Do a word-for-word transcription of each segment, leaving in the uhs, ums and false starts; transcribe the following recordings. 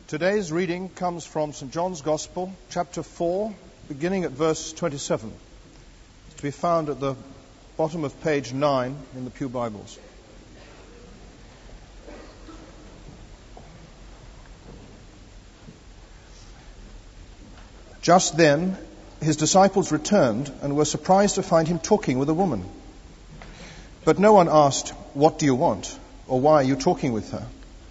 Today's reading comes from Saint John's Gospel, chapter four, beginning at verse twenty-seven. It's to be found at the bottom of page nine in the Pew Bibles. Just then, his disciples returned and were surprised to find him talking with a woman. But no one asked, "What do you want?" or "Why are you talking with her?"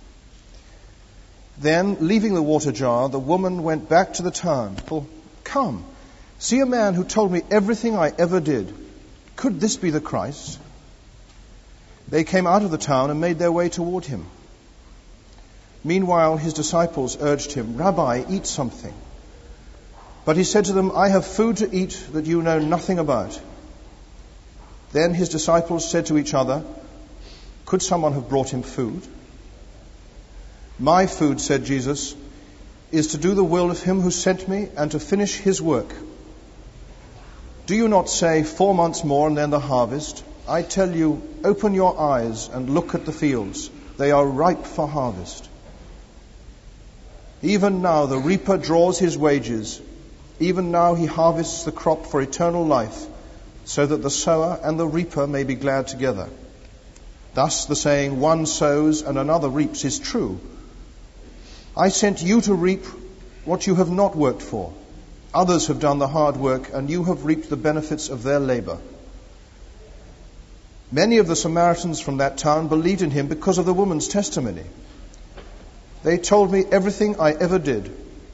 Then, leaving the water jar, the woman went back to the town. "Well, come, see a man who told me everything I ever did. Could this be the Christ?" They came out of the town and made their way toward him. Meanwhile, his disciples urged him, "Rabbi, eat something." But he said to them, "I have food to eat that you know nothing about." Then his disciples said to each other, "Could someone have brought him food?" "My food," said Jesus, "is to do the will of him who sent me and to finish his work. Do you not say, 'Four months more and then the harvest'? I tell you, open your eyes and look at the fields. They are ripe for harvest. Even now the reaper draws his wages. Even now he harvests the crop for eternal life, so that the sower and the reaper may be glad together. Thus the saying, 'One sows and another reaps' is true. I sent you to reap what you have not worked for. Others have done the hard work, and you have reaped the benefits of their labor." Many of the Samaritans from that town believed in him because of the woman's testimony. "They told me everything I ever did."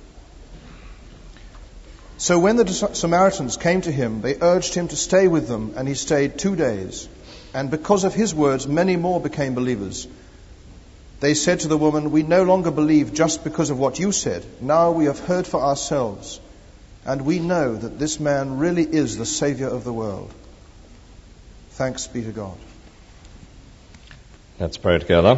So when the Samaritans came to him, they urged him to stay with them, and he stayed two days. And because of his words, many more became believers. They said to the woman, "We no longer believe just because of what you said. Now we have heard for ourselves, and we know that this man really is the Savior of the world." Thanks be to God. Let's pray together.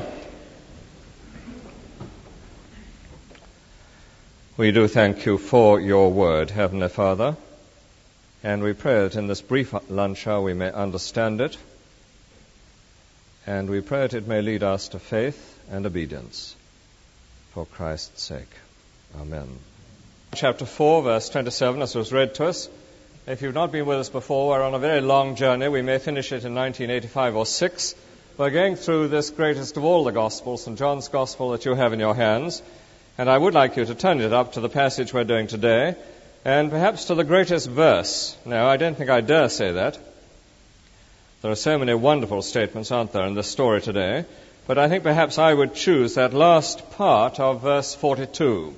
We do thank you for your word, Heavenly Father, and we pray that in this brief lunch hour we may understand it, and we pray that it may lead us to faith and obedience for Christ's sake. Amen. Chapter four, verse twenty-seven, as was read to us. If you've not been with us before, we're on a very long journey. We may finish it in nineteen eighty-five or six. We're going through this greatest of all the Gospels, Saint John's Gospel that you have in your hands. And I would like you to turn it up to the passage we're doing today, and perhaps to the greatest verse. Now, I don't think I dare say that. There are so many wonderful statements, aren't there, in this story today. But I think perhaps I would choose that last part of verse forty-two,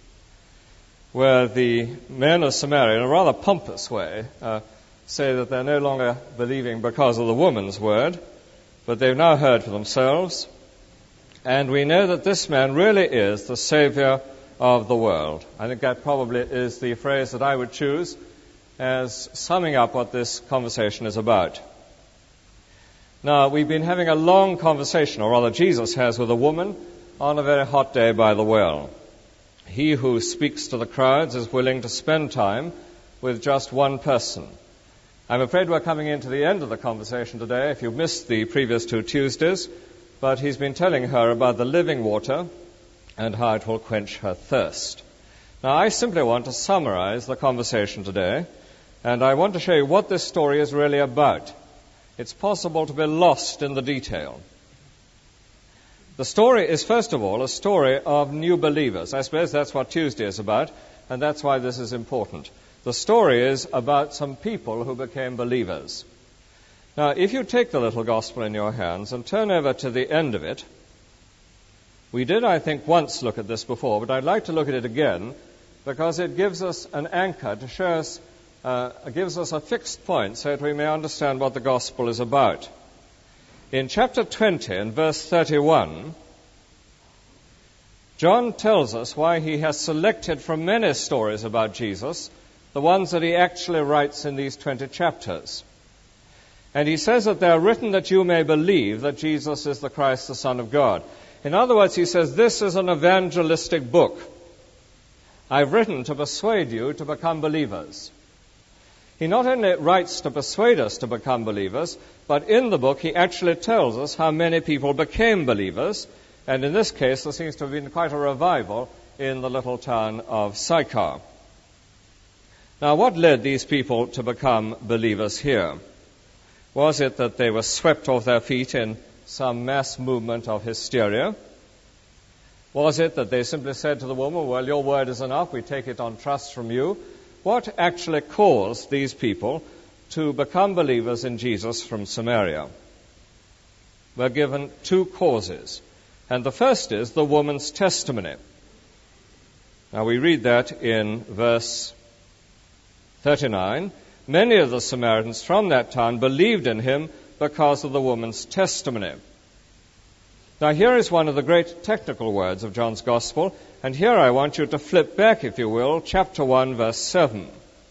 where the men of Samaria, in a rather pompous way, uh, say that they're no longer believing because of the woman's word, but they've now heard for themselves. And we know that this man really is the Savior of the world. I think that probably is the phrase that I would choose as summing up what this conversation is about. Now, we've been having a long conversation, or rather Jesus has, with a woman on a very hot day by the well. He who speaks to the crowds is willing to spend time with just one person. I'm afraid we're coming into the end of the conversation today, if you've missed the previous two Tuesdays, but he's been telling her about the living water and how it will quench her thirst. Now, I simply want to summarize the conversation today, and I want to show you what this story is really about. It's possible to be lost in the detail. The story is, first of all, a story of new believers. I suppose that's what Tuesday is about, and that's why this is important. The story is about some people who became believers. Now, if you take the little gospel in your hands and turn over to the end of it, we did, I think, once look at this before, but I'd like to look at it again because it gives us an anchor to show us, uh, gives us a fixed point so that we may understand what the gospel is about. In chapter twenty and verse thirty-one, John tells us why he has selected from many stories about Jesus the ones that he actually writes in these twenty chapters. And he says that they are written that you may believe that Jesus is the Christ, the Son of God. In other words, he says, this is an evangelistic book. I've written to persuade you to become believers. He not only writes to persuade us to become believers, but in the book he actually tells us how many people became believers. And in this case, there seems to have been quite a revival in the little town of Sychar. Now, what led these people to become believers here? Was it that they were swept off their feet in some mass movement of hysteria? Was it that they simply said to the woman, well, your word is enough, we take it on trust from you? What actually caused these people to become believers in Jesus from Samaria? We're given two causes, and the first is the woman's testimony. Now we read that in verse thirty-nine. Many of the Samaritans from that town believed in him because of the woman's testimony. Now here is one of the great technical words of John's Gospel, and here I want you to flip back, if you will, chapter one, verse seven.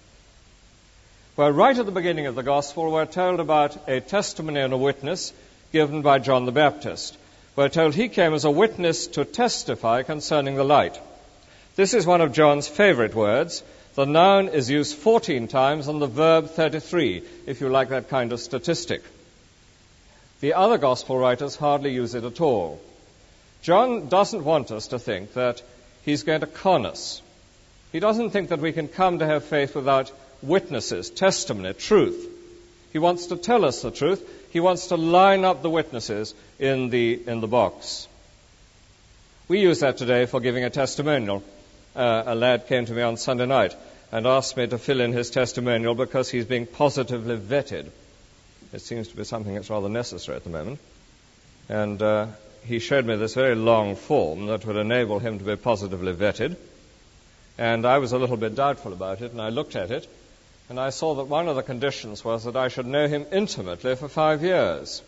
Where right at the beginning of the Gospel we're told about a testimony and a witness given by John the Baptist. We're told he came as a witness to testify concerning the light. This is one of John's favorite words. The noun is used fourteen times and the verb thirty-three, if you like that kind of statistic. The other gospel writers hardly use it at all. John doesn't want us to think that he's going to con us. He doesn't think that we can come to have faith without witnesses, testimony, truth. He wants to tell us the truth. He wants to line up the witnesses in the in the box. We use that today for giving a testimonial. Uh, a lad came to me on Sunday night and asked me to fill in his testimonial because he's being positively vetted. It seems to be something that's rather necessary at the moment. And uh, he showed me this very long form that would enable him to be positively vetted. And I was a little bit doubtful about it, and I looked at it, and I saw that one of the conditions was that I should know him intimately for five years.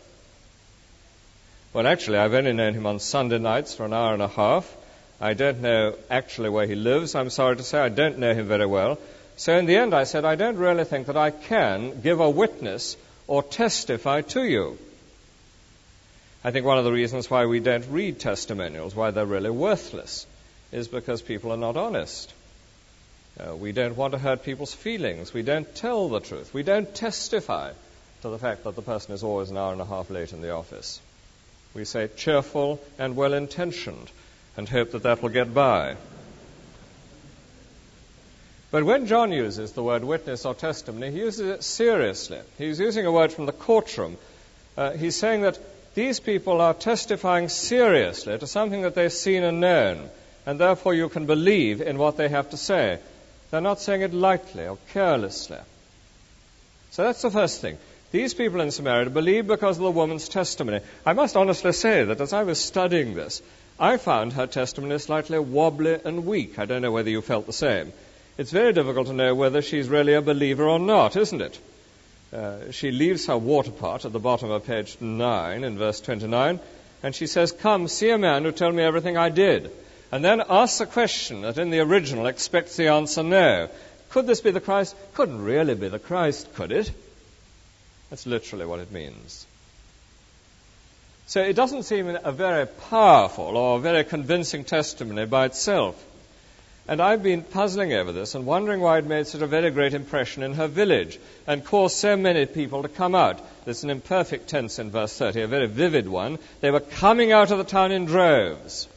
Well, actually, I've only known him on Sunday nights for an hour and a half. I don't know actually where he lives. I'm sorry to say I don't know him very well. So in the end I said, I don't really think that I can give a witness or testify to you. I think one of the reasons why we don't read testimonials, why they're really worthless, is because people are not honest. Uh, we don't want to hurt people's feelings. We don't tell the truth. We don't testify to the fact that the person is always an hour and a half late in the office. We say cheerful and well-intentioned, and hope that that will get by. But when John uses the word witness or testimony, he uses it seriously. He's using a word from the courtroom. Uh, he's saying that these people are testifying seriously to something that they've seen and known, and therefore you can believe in what they have to say. They're not saying it lightly or carelessly. So that's the first thing. These people in Samaria believe because of the woman's testimony. I must honestly say that as I was studying this, I found her testimony slightly wobbly and weak. I don't know whether you felt the same. It's very difficult to know whether she's really a believer or not, isn't it? Uh, she leaves her water pot at the bottom of page nine in verse twenty-nine, and she says, come, see a man who told me everything I did. And then asks a question that in the original expects the answer no. Could this be the Christ? Couldn't really be the Christ, could it? That's literally what it means. So it doesn't seem a very powerful or very convincing testimony by itself. And I've been puzzling over this and wondering why it made such a very great impression in her village and caused so many people to come out. There's an imperfect tense in verse thirty, a very vivid one. They were coming out of the town in droves.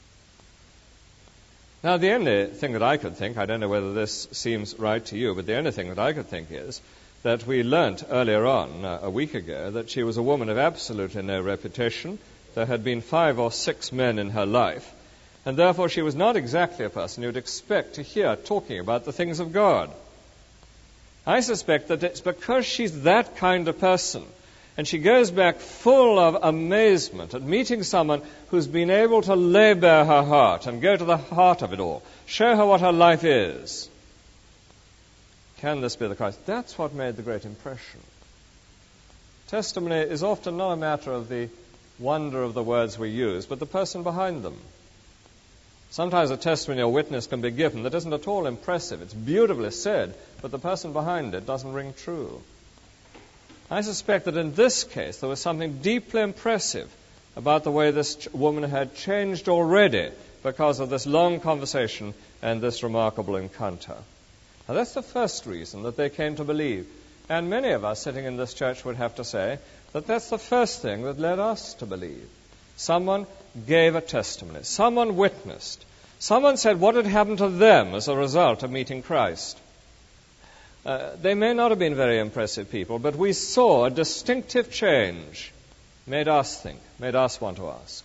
Now, the only thing that I could think, I don't know whether this seems right to you, but the only thing that I could think is that we learnt earlier on, uh, a week ago, that she was a woman of absolutely no reputation. There had been five or six men in her life, and therefore she was not exactly a person you'd expect to hear talking about the things of God. I suspect that it's because she's that kind of person, and she goes back full of amazement at meeting someone who's been able to lay bare her heart and go to the heart of it all, show her what her life is. Can this be the Christ? That's what made the great impression. Testimony is often not a matter of the wonder of the words we use, but the person behind them. Sometimes a testimony or witness can be given that isn't at all impressive. It's beautifully said, but the person behind it doesn't ring true. I suspect that in this case there was something deeply impressive about the way this ch- woman had changed already because of this long conversation and this remarkable encounter. Now, that's the first reason that they came to believe. And many of us sitting in this church would have to say that that's the first thing that led us to believe. Someone gave a testimony. Someone witnessed. Someone said what had happened to them as a result of meeting Christ. Uh, they may not have been very impressive people, but we saw a distinctive change. Made us think, made us want to ask.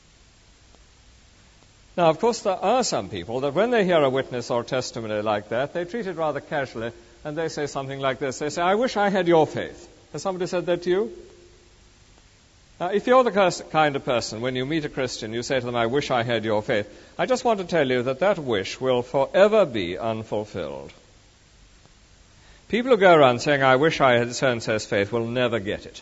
Now, of course, there are some people that when they hear a witness or testimony like that, they treat it rather casually, and they say something like this. They say, I wish I had your faith. Has somebody said that to you? Now, if you're the kind of person, when you meet a Christian, you say to them, I wish I had your faith, I just want to tell you that that wish will forever be unfulfilled. People who go around saying, I wish I had so-and-so's faith, will never get it.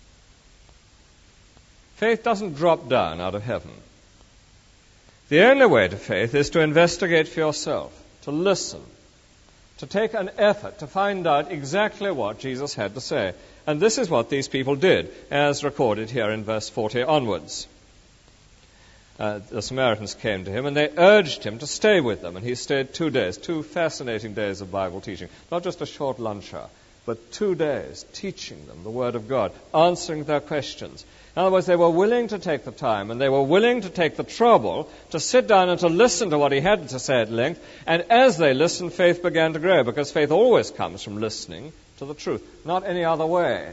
Faith doesn't drop down out of heaven. The only way to faith is to investigate for yourself, to listen, to take an effort to find out exactly what Jesus had to say. And this is what these people did, as recorded here in verse forty onwards. Uh, the Samaritans came to him, and they urged him to stay with them. And he stayed two days, two fascinating days of Bible teaching. Not just a short lunch hour, but two days teaching them the Word of God, answering their questions. In other words, they were willing to take the time, and they were willing to take the trouble to sit down and to listen to what he had to say at length. And as they listened, faith began to grow, because faith always comes from listening to the truth, not any other way.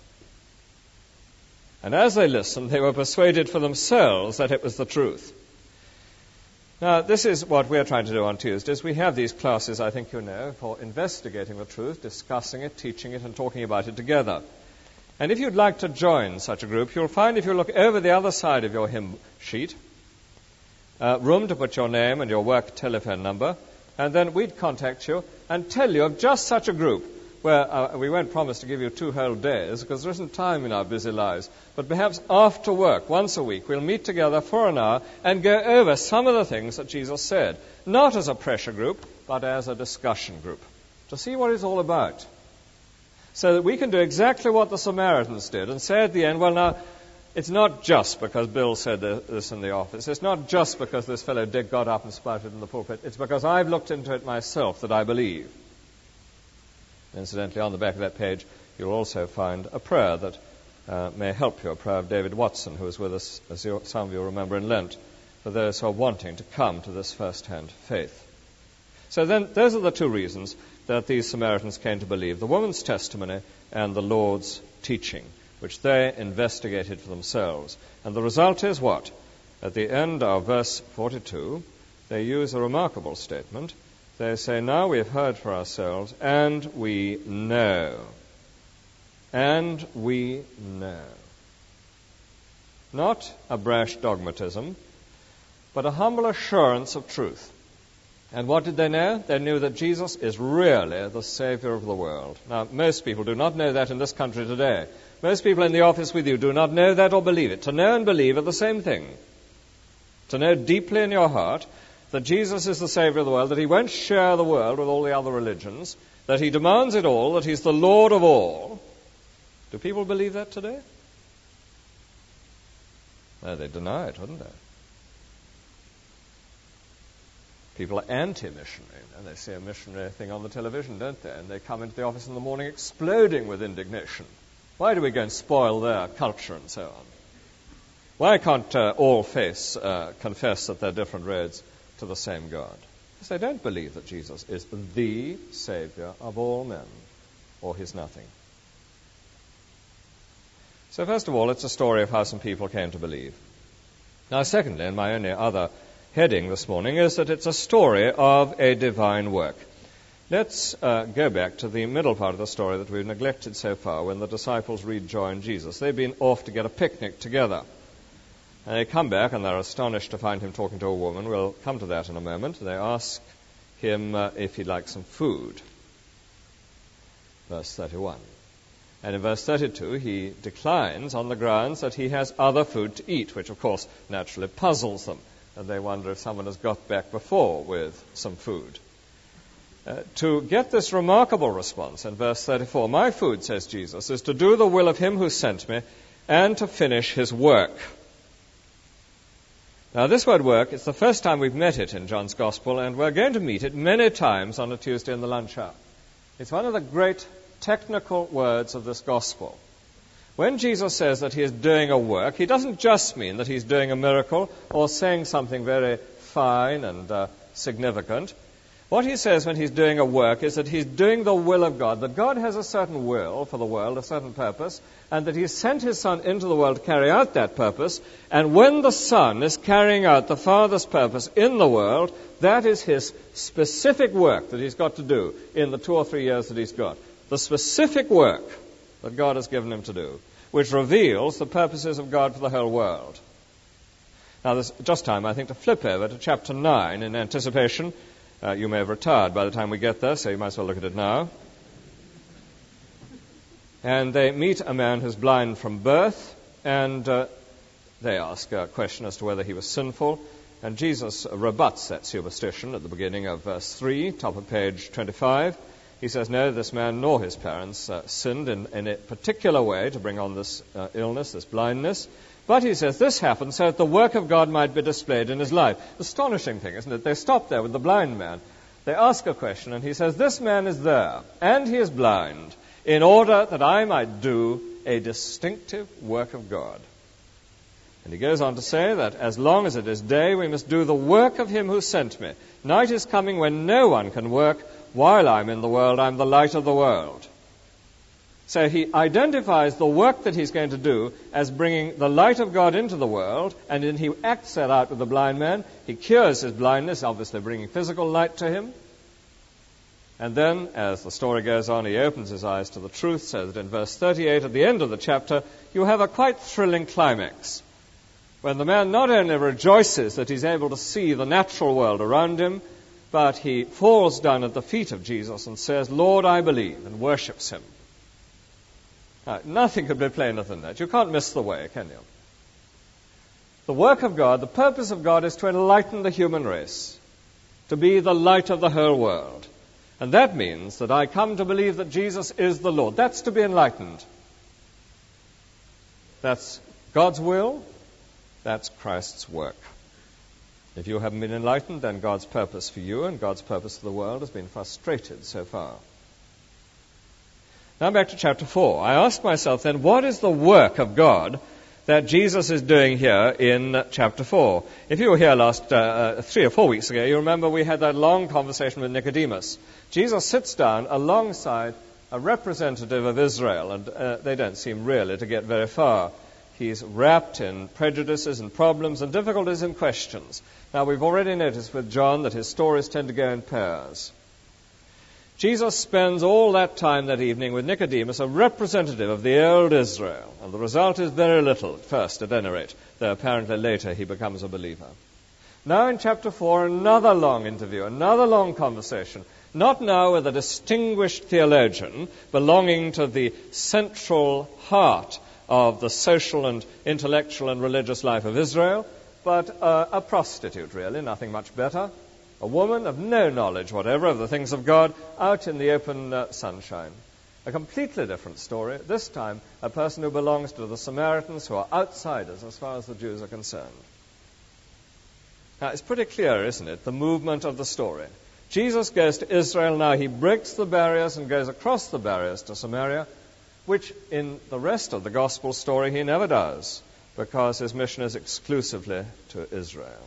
And as they listened, they were persuaded for themselves that it was the truth. Now, this is what we're trying to do on Tuesdays. We have these classes, I think you know, for investigating the truth, discussing it, teaching it, and talking about it together. And if you'd like to join such a group, you'll find if you look over the other side of your hymn sheet, uh, room to put your name and your work telephone number, and then we'd contact you and tell you of just such a group where uh, we won't promise to give you two whole days because there isn't time in our busy lives. But perhaps after work, once a week, we'll meet together for an hour and go over some of the things that Jesus said, not as a pressure group, but as a discussion group, to see what it's all about. So that we can do exactly what the Samaritans did and say at the end, well, now, it's not just because Bill said this in the office. It's not just because this fellow Dick got up and spouted in the pulpit. It's because I've looked into it myself that I believe. Incidentally, on the back of that page, you'll also find a prayer that uh, may help you, a prayer of David Watson, who was with us, as you, some of you remember, in Lent, for those who are wanting to come to this first-hand faith. So then, those are the two reasons that these Samaritans came to believe, the woman's testimony and the Lord's teaching, which they investigated for themselves. And the result is what? At the end of verse forty-two, they use a remarkable statement. They say, now we have heard for ourselves, and we know. And we know. Not a brash dogmatism, but a humble assurance of truth. And what did they know? They knew that Jesus is really the Savior of the world. Now, most people do not know that in this country today. Most people in the office with you do not know that or believe it. To know and believe are the same thing. To know deeply in your heart that Jesus is the Savior of the world, that he won't share the world with all the other religions, that he demands it all, that he's the Lord of all. Do people believe that today? No, they deny it, wouldn't they? People are anti-missionary, and they see a missionary thing on the television, don't they? And they come into the office in the morning exploding with indignation. Why do we go and spoil their culture and so on? Why can't uh, all faiths uh, confess that they're different roads to the same God? Because they don't believe that Jesus is the Savior of all men, or he's nothing. So first of all, it's a story of how some people came to believe. Now secondly, and my only other heading this morning is that it's a story of a divine work. Let's uh, go back to the middle part of the story that we've neglected so far, when the disciples rejoined Jesus. They've been off to get a picnic together. And they come back and they're astonished to find him talking to a woman. We'll come to that in a moment. They ask him uh, if he'd like some food. Verse thirty-one. And in verse thirty-two, he declines on the grounds that he has other food to eat, which of course naturally puzzles them. And they wonder if someone has got back before with some food. Uh, to get this remarkable response in verse thirty-four, my food, says Jesus, is to do the will of him who sent me and to finish his work. Now this word work, it's the first time we've met it in John's Gospel, and we're going to meet it many times on a Tuesday in the lunch hour. It's one of the great technical words of this Gospel. When Jesus says that he is doing a work, he doesn't just mean that he's doing a miracle or saying something very fine and uh, significant. What he says when he's doing a work is that he's doing the will of God, that God has a certain will for the world, a certain purpose, and that he sent his Son into the world to carry out that purpose. And when the Son is carrying out the Father's purpose in the world, that is his specific work that he's got to do in the two or three years that he's got. The specific work that God has given him to do, which reveals the purposes of God for the whole world. Now, there's just time, I think, to flip over to chapter nine in anticipation. Uh, you may have retired by the time we get there, so you might as well look at it now. And they meet a man who's blind from birth, and uh, they ask a question as to whether he was sinful. And Jesus rebuts that superstition at the beginning of verse three, top of page twenty-five. He says, no, this man nor his parents uh, sinned in, in a particular way to bring on this uh, illness, this blindness. But he says this happened so that the work of God might be displayed in his life. Astonishing thing, isn't it? They stop there with the blind man. They ask a question, and he says, this man is there, and he is blind, in order that I might do a distinctive work of God. And he goes on to say that as long as it is day, we must do the work of him who sent me. Night is coming when no one can work. While I'm in the world, I'm the light of the world. So he identifies the work that he's going to do as bringing the light of God into the world, and then he acts that out with the blind man. He cures his blindness, obviously bringing physical light to him. And then, as the story goes on, he opens his eyes to the truth, so that in verse thirty-eight, at the end of the chapter, you have a quite thrilling climax, when the man not only rejoices that he's able to see the natural world around him, but he falls down at the feet of Jesus and says, Lord, I believe, and worships him. Now, nothing could be plainer than that. You can't miss the way, can you? The work of God, the purpose of God is to enlighten the human race, to be the light of the whole world. And that means that I come to believe that Jesus is the Lord. That's to be enlightened. That's God's will. That's Christ's work. If you haven't been enlightened, then God's purpose for you and God's purpose for the world has been frustrated so far. Now back to chapter four. I asked myself then, what is the work of God that Jesus is doing here in chapter four? If you were here last uh, uh, three or four weeks ago, you remember we had that long conversation with Nicodemus. Jesus sits down alongside a representative of Israel, and uh, they don't seem really to get very far. He's wrapped in prejudices and problems and difficulties and questions. Now, we've already noticed with John that his stories tend to go in pairs. Jesus spends all that time that evening with Nicodemus, a representative of the old Israel, and the result is very little, at first at any rate, though apparently later he becomes a believer. Now in chapter four, another long interview, another long conversation, not now with a distinguished theologian belonging to the central heart of the social and intellectual and religious life of Israel, but uh, a prostitute, really, nothing much better. A woman of no knowledge whatever of the things of God, out in the open uh, sunshine. A completely different story. This time, a person who belongs to the Samaritans, who are outsiders as far as the Jews are concerned. Now, it's pretty clear, isn't it, the movement of the story. Jesus goes to Israel now. He breaks the barriers and goes across the barriers to Samaria, which in the rest of the gospel story he never does, because his mission is exclusively to Israel.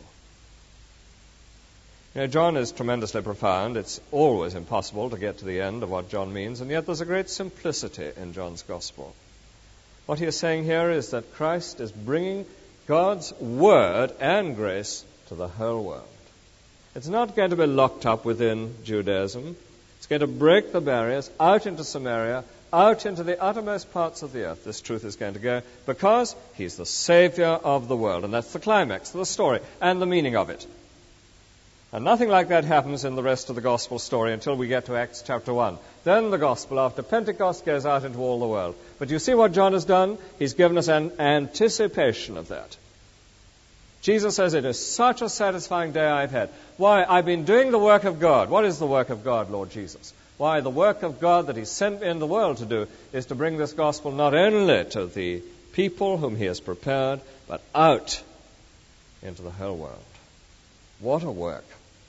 You know, John is tremendously profound. It's always impossible to get to the end of what John means, and yet there's a great simplicity in John's gospel. What he is saying here is that Christ is bringing God's word and grace to the whole world. It's not going to be locked up within Judaism. It's going to break the barriers out into Samaria, out into the uttermost parts of the earth. This truth is going to go because he's the Savior of the world. And that's the climax of the story and the meaning of it. And nothing like that happens in the rest of the gospel story until we get to Acts chapter one. Then the gospel after Pentecost goes out into all the world. But you see what John has done? He's given us an anticipation of that. Jesus says, it is such a satisfying day I've had. Why? I've been doing the work of God. What is the work of God, Lord Jesus? Why? The work of God that he sent me in the world to do is to bring this gospel not only to the people whom he has prepared, but out into the whole world. What a work.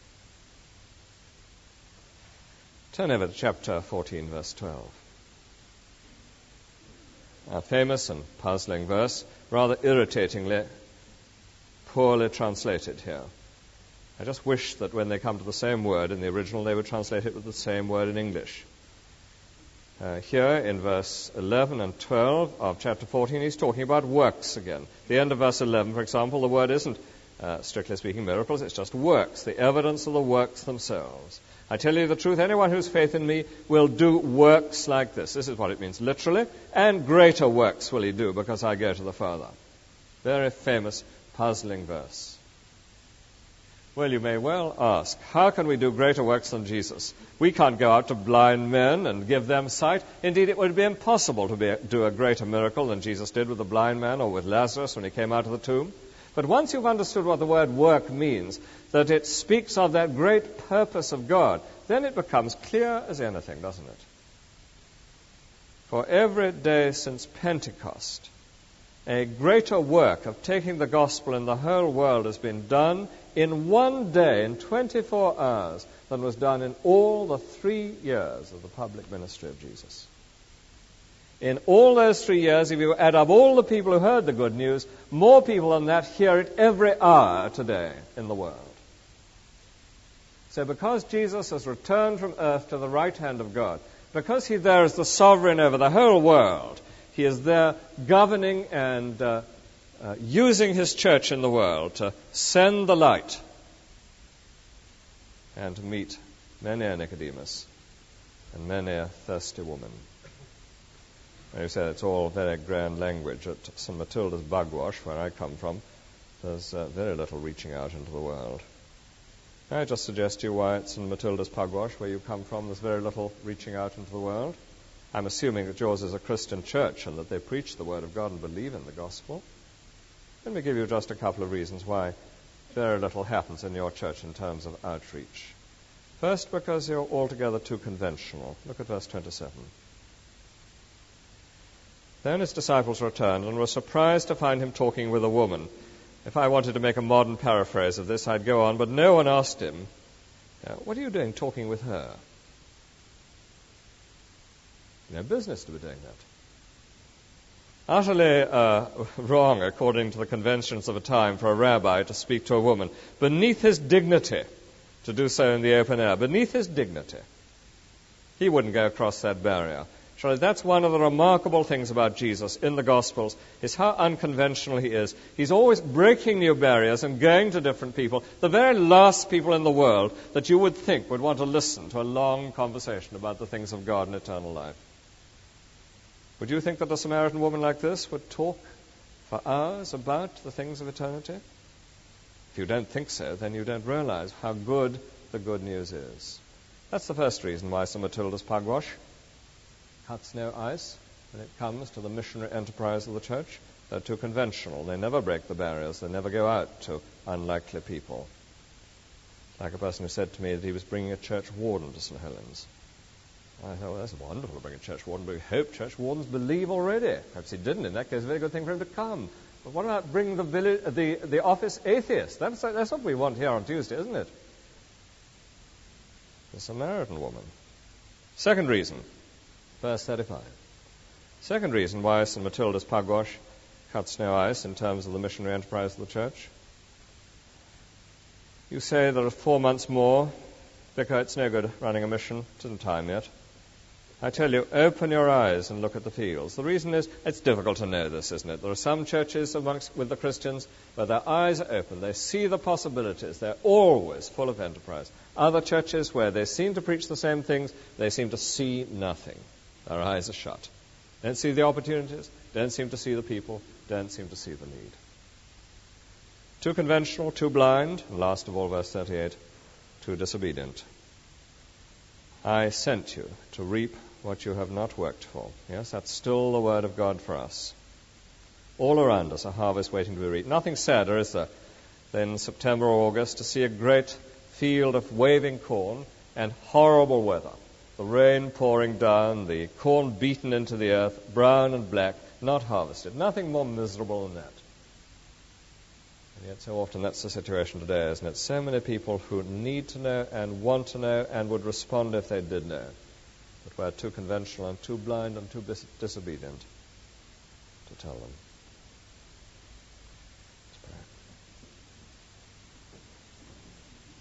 Turn over to chapter fourteen, verse twelve. A famous and puzzling verse, rather irritatingly poorly translated here. I just wish that when they come to the same word in the original, they would translate it with the same word in English. Uh, here in verse eleven and twelve of chapter fourteen, he's talking about works again. The end of verse eleven, for example, the word isn't, uh, strictly speaking, miracles, it's just works, the evidence of the works themselves. I tell you the truth, anyone who has faith in me will do works like this. This is what it means literally, and greater works will he do because I go to the Father. Very famous, puzzling verse. Well, you may well ask, how can we do greater works than Jesus? We can't go out to blind men and give them sight. Indeed, it would be impossible to be, do a greater miracle than Jesus did with the blind man or with Lazarus when he came out of the tomb. But once you've understood what the word work means, that it speaks of that great purpose of God, then it becomes clear as anything, doesn't it? For every day since Pentecost, a greater work of taking the gospel in the whole world has been done in one day, in twenty-four hours, than was done in all the three years of the public ministry of Jesus. In all those three years, if you add up all the people who heard the good news, more people than that hear it every hour today in the world. So because Jesus has returned from earth to the right hand of God, because he there is the sovereign over the whole world, he is there governing and uh, uh, using his church in the world to send the light and to meet many a Nicodemus and many a thirsty woman. As you said, it's all very grand language. At Saint Matilda's Bugwash, where I come from, there's uh, very little reaching out into the world. Can I just suggest to you why at Saint Matilda's Pugwash, where you come from, there's very little reaching out into the world? I'm assuming that yours is a Christian church and that they preach the Word of God and believe in the gospel. Let me give you just a couple of reasons why very little happens in your church in terms of outreach. First, because you're altogether too conventional. Look at verse twenty-seven. Then his disciples returned and were surprised to find him talking with a woman. If I wanted to make a modern paraphrase of this, I'd go on, but no one asked him, what are you doing talking with her? No business to be doing that. Utterly uh, wrong, according to the conventions of a time, for a rabbi to speak to a woman. Beneath his dignity to do so in the open air. Beneath his dignity. He wouldn't go across that barrier. Surely that's one of the remarkable things about Jesus in the Gospels, is how unconventional he is. He's always breaking new barriers and going to different people, the very last people in the world that you would think would want to listen to a long conversation about the things of God and eternal life. Would you think that a Samaritan woman like this would talk for hours about the things of eternity? If you don't think so, then you don't realize how good the good news is. That's the first reason why Saint Matilda's Pugwash cuts no ice when it comes to the missionary enterprise of the church. They're too conventional. They never break the barriers. They never go out to unlikely people. Like a person who said to me that he was bringing a church warden to Saint Helens. I thought, well, that's wonderful to bring a church warden, but we hope church wardens believe already. Perhaps he didn't. In that case, a very good thing for him to come. But what about bringing the village, the, the office atheist? That's, that's what we want here on Tuesday, isn't it? The Samaritan woman. Second reason, verse thirty-five. Second reason why Saint Matilda's Pugwash cuts no ice in terms of the missionary enterprise of the church. You say there are four months more. Vicar, it's no good running a mission. It isn't time yet. I tell you, open your eyes and look at the fields. The reason is, it's difficult to know this, isn't it? There are some churches amongst with the Christians where their eyes are open. They see the possibilities. They're always full of enterprise. Other churches where they seem to preach the same things, they seem to see nothing. Their eyes are shut. Don't see the opportunities, don't seem to see the people, don't seem to see the need. Too conventional, too blind, and last of all, verse thirty-eight, too disobedient. I sent you to reap what you have not worked for. Yes, that's still the word of God for us. All around us, a harvest waiting to be reaped. Nothing sadder, is there, than September or August to see a great field of waving corn and horrible weather. The rain pouring down, the corn beaten into the earth, brown and black, not harvested. Nothing more miserable than that. And yet so often that's the situation today, isn't it? So many people who need to know and want to know and would respond if they did know. But we're too conventional and too blind and too dis- disobedient to tell them. Let's pray.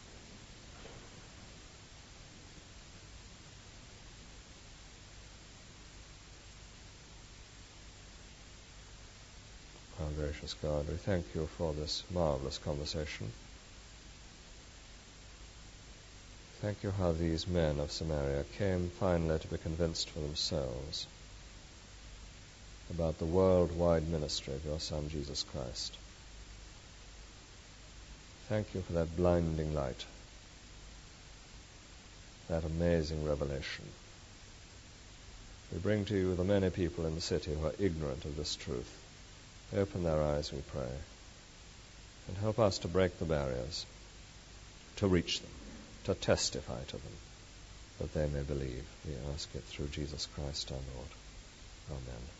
gracious God, we thank you for this marvelous conversation. Thank you how these men of Samaria came finally to be convinced for themselves about the worldwide ministry of your Son, Jesus Christ. Thank you for that blinding light, that amazing revelation. We bring to you the many people in the city who are ignorant of this truth. Open their eyes, we pray, and help us to break the barriers, to reach them, to testify to them, that they may believe. We ask it through Jesus Christ our Lord. Amen.